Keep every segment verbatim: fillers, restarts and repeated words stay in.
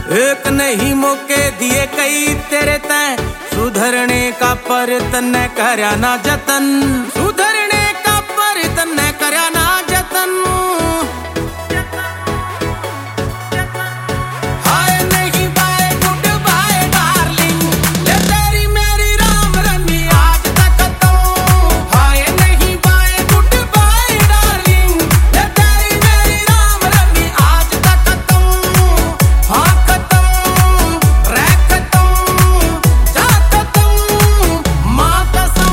एक नहीं मौके दिए कई तेरे तय सुधरने का, पर तन्ने करया ना जतन, सुधरने का पर तन्ने करया ना जतन। हाय नहीं बाय गुड बाय डार्लिंग, ये तेरी मेरी राम रमी आज तक तो। हाय नहीं बाय गुड बाय डार्लिंग, ये तेरी मेरी राम रमी आज तक तो। हाँ खत्म रह खत्म जा खत्म माँ कसम।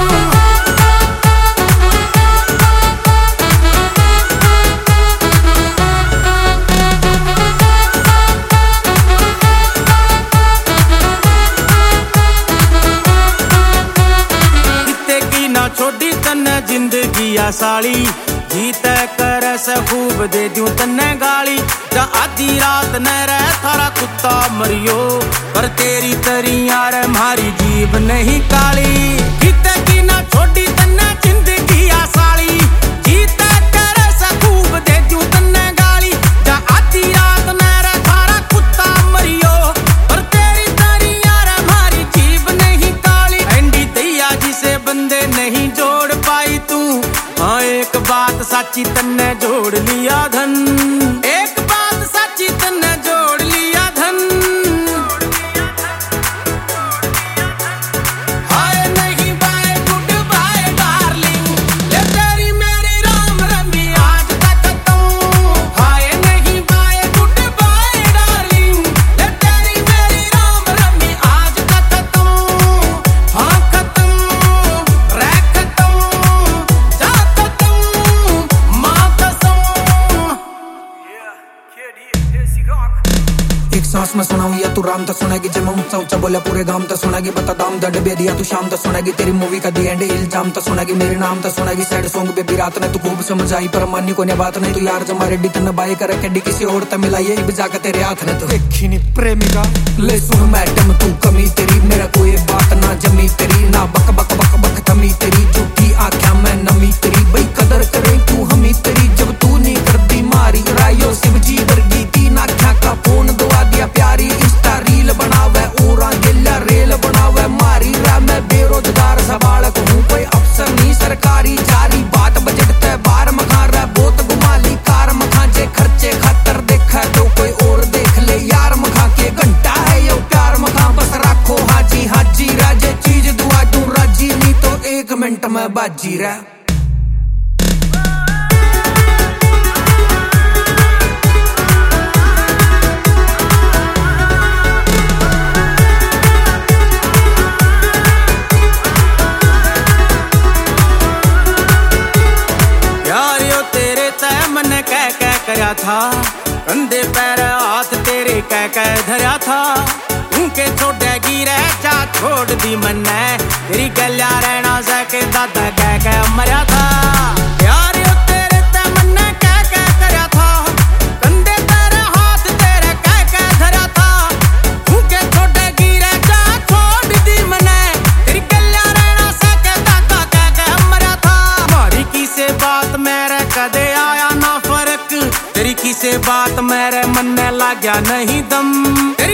किते की ना छोड़ी तन्ने जिंदगी आ साली, जीते कर से खूब दे दूं तन्ने गाली। जा आधी रात न रह थारा कुत्ता मरियो, पर तेरी तरी यार मारी जीभ नहीं काली। किते की ना छोड़ी तन्ने जिंदगी आ साली, जीते कर से खूब दे दूं तन्ने गाली। जा आधी रात न रह थारा कुत्ता मरियो, पर तेरी तरी यार मारी जीभ नहीं काली। एंडी दैया जिसे बंदे नहीं जोड़ पाई तू, हाँ एक बात साची तन्ने जोड़ लिया धन, एक बात साची तन्ने जोड़ लिया धन। हाय नहीं बाय गुड बाय डार्लिंग, ये तेरी मेरी राम रमी आज तक तो। हाय नहीं बाय गुड बाय डार्लिंग, ये तेरी मेरी राम रमी आज तक तो। हाँ खत्म रह खत्म जा खत्म माँ कसम। एक सांस में सुनाऊं या तू राम तो सुनेगी, जब मैं ऊंचा ऊंचा बोला पूरे गांव तो सुनेगी। बता दाम दंड बे दिया तू शाम तो सुनेगी, तेरी मूवी का दी एंड इल्जाम तो सुनेगी। मेरे नाम तो सुनेगी सैड सॉन्ग बेबी रात ने तू खूब समझ आई, पर मानी को ने बात नहीं। तू यार जमा रेडी तन्ने बाई करे कैडी किसी और ते मिलाई, ये बजा के तेरे हाथ ने तो देखी नी प्रेमिका। ले सुन मैडम तू कमी तेरी, मेरा कोई बात ना जमी तेरी, ना बक बक बक बक थमी तेरी। झूठी आख्या मैं नमी तेरी, भाई कदर करे तू हमी तेरी। जब तू नहीं करती मारी रायो शिव जी वर्गी, तीन आख्या का फोन दुआ दिया प्यारी। इंस्टा रील बनावे और गेला रेल बनावे मारी रा। मैं बेरोजगार सवालक हूँ, कोई अफसर नहीं सरकारी जारी। बात बजट ते बार मखा रहा बहुत गुमाली कार मखा, जे खर्चे खातर देखा तो कोई और देख ले यार मखा के। घंटा है यो प्यार मखा, बस रखो हाजी हाजी राजे। चीज दुआ तू राजी नहीं तो एक मिनट में बाजी रहा। यार यो तेरे तय मन कह कह करया था, कंधे पैर हाथ तेरे कह कह धरया था। उनके छोड़ेगी रह जा छोड़ दी मन्ने, तेरी गल्या रहना सके दादा कह कह मरया था। यार यो तेरे तय मन कह कह करया था, कंधे पैर हाथ तेरे कह कह धरया था। उनके छोड़ेगी रह जा छोड़ दी मन्ने, तेरी गल्या रहना सके दादा कह कह मरया था। मारी की से बात मेरे कदे आया ना फर्क, तेरी किसे बात मेरे मन में लाग्या नहीं दम। तेरी